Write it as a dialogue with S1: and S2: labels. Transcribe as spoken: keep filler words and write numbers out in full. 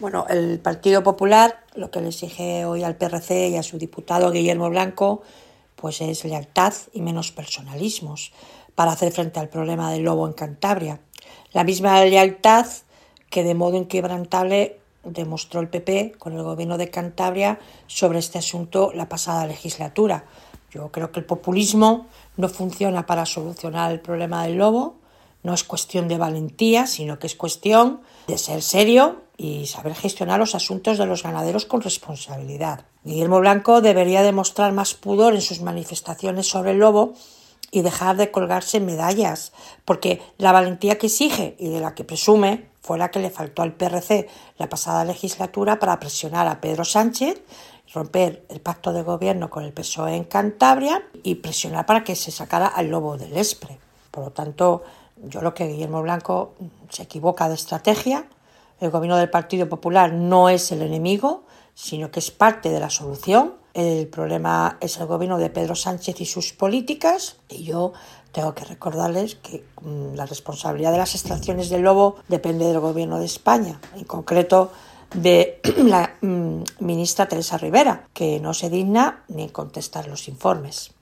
S1: Bueno, el Partido Popular lo que le exige hoy al P R C y a su diputado Guillermo Blanco pues es lealtad y menos personalismos para hacer frente al problema del lobo en Cantabria. La misma lealtad que de modo inquebrantable demostró el P P con el gobierno de Cantabria sobre este asunto la pasada legislatura. Yo creo que el populismo no funciona para solucionar el problema del lobo. No es cuestión de valentía, sino que es cuestión de ser serio y saber gestionar los asuntos de los ganaderos con responsabilidad. Guillermo Blanco debería demostrar más pudor en sus manifestaciones sobre el lobo y dejar de colgarse medallas, porque la valentía que exige y de la que presume fue la que le faltó al P R C la pasada legislatura para presionar a Pedro Sánchez, romper el pacto de gobierno con el P S O E en Cantabria y presionar para que se sacara al lobo del Espre. Por lo tanto, yo creo que Guillermo Blanco se equivoca de estrategia. El gobierno del Partido Popular no es el enemigo, sino que es parte de la solución. El problema es el gobierno de Pedro Sánchez y sus políticas, y yo tengo que recordarles que mmm, la responsabilidad de las extracciones del lobo depende del gobierno de España, en concreto de la mmm, ministra Teresa Rivera, que no se digna ni en contestar los informes.